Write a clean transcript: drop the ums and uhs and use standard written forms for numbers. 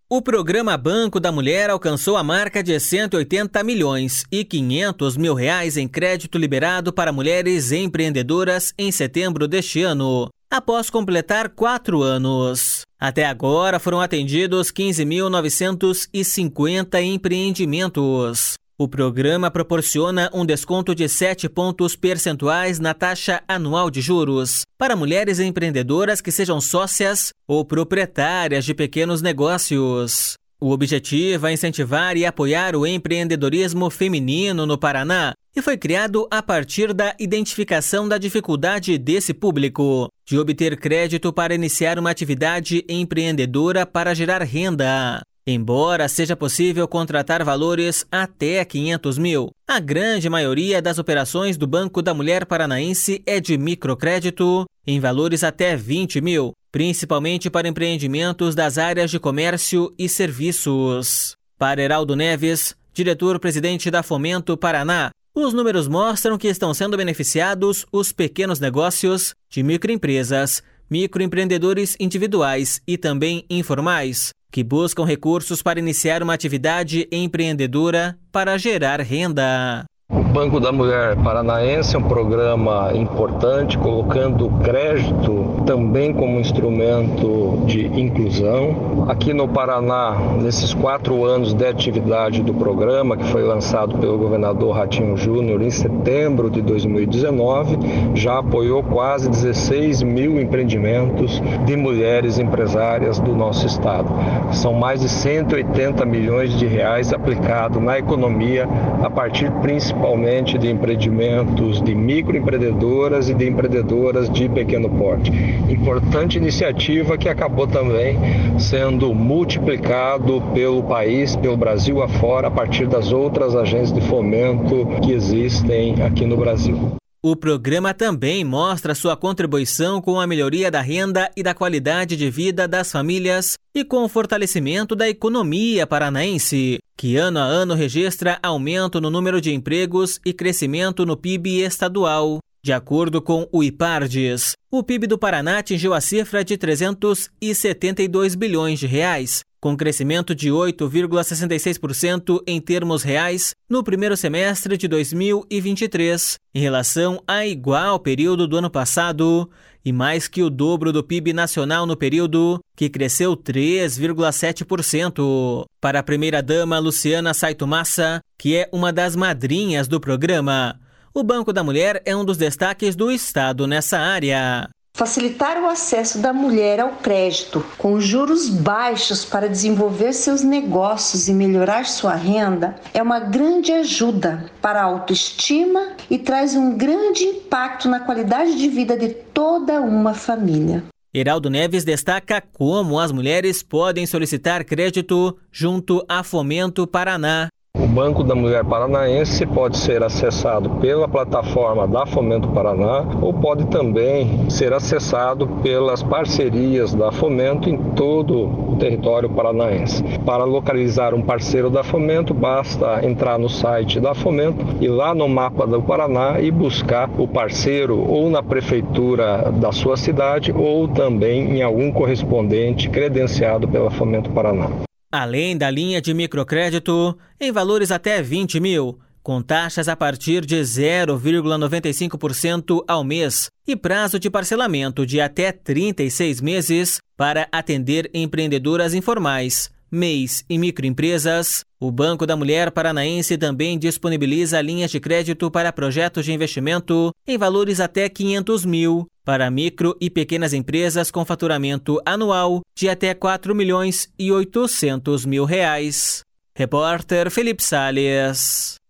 O programa Banco da Mulher alcançou a marca de 180 milhões e 500 mil reais em crédito liberado para mulheres empreendedoras em setembro deste ano, após completar 4 anos. Até agora foram atendidos 15.950 empreendimentos. O programa proporciona um desconto de 7 pontos percentuais na taxa anual de juros para mulheres empreendedoras que sejam sócias ou proprietárias de pequenos negócios. O objetivo é incentivar e apoiar o empreendedorismo feminino no Paraná e foi criado a partir da identificação da dificuldade desse público de obter crédito para iniciar uma atividade empreendedora para gerar renda. Embora seja possível contratar valores até 500 mil, a grande maioria das operações do Banco da Mulher Paranaense é de microcrédito em valores até 20 mil, principalmente para empreendimentos das áreas de comércio e serviços. Para Heraldo Neves, diretor-presidente da Fomento Paraná, os números mostram que estão sendo beneficiados os pequenos negócios de microempresas, microempreendedores individuais e também informais, que buscam recursos para iniciar uma atividade empreendedora para gerar renda. O Banco da Mulher Paranaense é um programa importante, colocando o crédito também como instrumento de inclusão. Aqui no Paraná, nesses 4 anos de atividade do programa, que foi lançado pelo governador Ratinho Júnior em setembro de 2019, já apoiou quase 16 mil empreendimentos de mulheres empresárias do nosso estado. São mais de 180 milhões de reais aplicados na economia a partir principalmente de empreendimentos de microempreendedoras e de empreendedoras de pequeno porte. Importante iniciativa que acabou também sendo multiplicado pelo país, pelo Brasil afora, a partir das outras agências de fomento que existem aqui no Brasil. O programa também mostra sua contribuição com a melhoria da renda e da qualidade de vida das famílias e com o fortalecimento da economia paranaense, que ano a ano registra aumento no número de empregos e crescimento no PIB estadual. De acordo com o IPARDES, o PIB do Paraná atingiu a cifra de 372 bilhões de reais, com crescimento de 8,66% em termos reais no primeiro semestre de 2023, em relação a igual período do ano passado, e mais que o dobro do PIB nacional no período, que cresceu 3,7%. Para a primeira-dama Luciana Saitumassa, que é uma das madrinhas do programa, o Banco da Mulher é um dos destaques do Estado nessa área. Facilitar o acesso da mulher ao crédito com juros baixos para desenvolver seus negócios e melhorar sua renda é uma grande ajuda para a autoestima e traz um grande impacto na qualidade de vida de toda uma família. Heraldo Neves destaca como as mulheres podem solicitar crédito junto à Fomento Paraná. O Banco da Mulher Paranaense pode ser acessado pela plataforma da Fomento Paraná ou pode também ser acessado pelas parcerias da Fomento em todo o território paranaense. Para localizar um parceiro da Fomento, basta entrar no site da Fomento e lá no mapa do Paraná e buscar o parceiro ou na prefeitura da sua cidade ou também em algum correspondente credenciado pela Fomento Paraná. Além da linha de microcrédito, em valores até 20 mil, com taxas a partir de 0,95% ao mês e prazo de parcelamento de até 36 meses para atender empreendedoras informais, MEIs e microempresas, o Banco da Mulher Paranaense também disponibiliza linhas de crédito para projetos de investimento em valores até 500 mil, para micro e pequenas empresas com faturamento anual de até 4.800.000 reais. Repórter Felipe Salles.